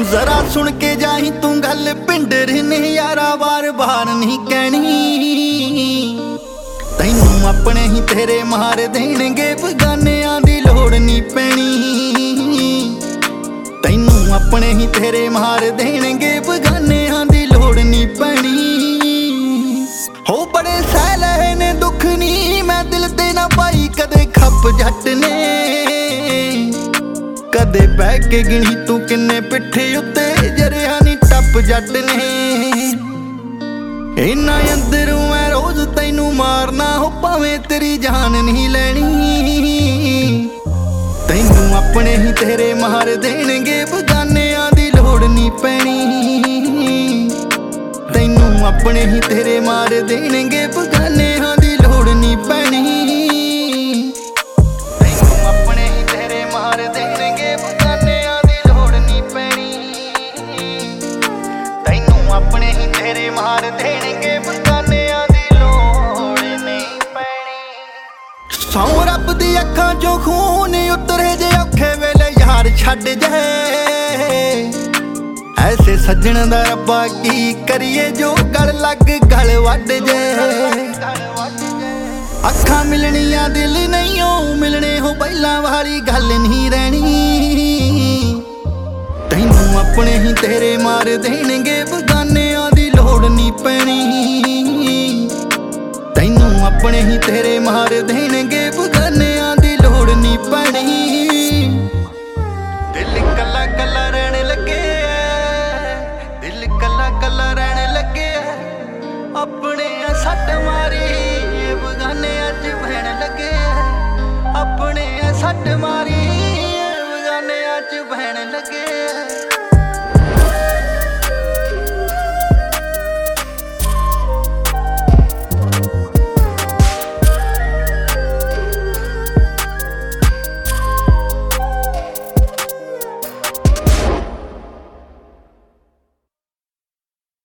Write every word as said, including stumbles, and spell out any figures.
जरा सुन के जाही तू गल पिंडर ने यारा बार बार नहीं कहनी। तैनू अपने ही तेरे मार देणगे बगानियां दी लोड़ नहीं पैनी। तैनू अपने ही तेरे मार देणगे बगानियां दी लोड़ नहीं पैनी। हो बड़े सह लहे ने दुख नी मैं दिल ते ना पाई कदे खप जट ने। कदे बह के गिणी तू किन्ने पिट्ठे उत्ते जरिया नी टप जट ने। इन्ना अंदरों मैं रोज तैनू मारना हो भावें तेरी जान नहीं लैनी। तैनू अपने ही तेरे मार देणगे बगानियां दी लोड़ नहीं पैनी। तैनू अपने ही तेरे मार देणगे बगानियां दी लोड़ नहीं पैनी। तैनू अपने ही तेरे मार देणगे बगानियां दी लोड़ नहीं पैनी। तैनू अपने ही तेरे मार देणगे बगानियां दी लोड़ नहीं पैनी। सौ रब दी अखां चों खून उतरे जे औखे वेले यार छड्ड जाए। ऐसे सज्जन दा रब्बा की करिए जो गल लग गल वड जाए। अखां मिलनियां दिल नहीं हो मिलने हो पहला वाली गल नहीं रहनी। तैनू अपने ही तेरे मार देणगे बगानियां दी लोड़ नहीं पैनी। तैनू अपने ही तेरे मार देणगे बगानियां दी लोड़ नहीं पैनी। दिल कला कला रहने लगे दिल कला कला रहने लगे अपने सट मारी बगाने अज बहन लगे। अपने सट मारी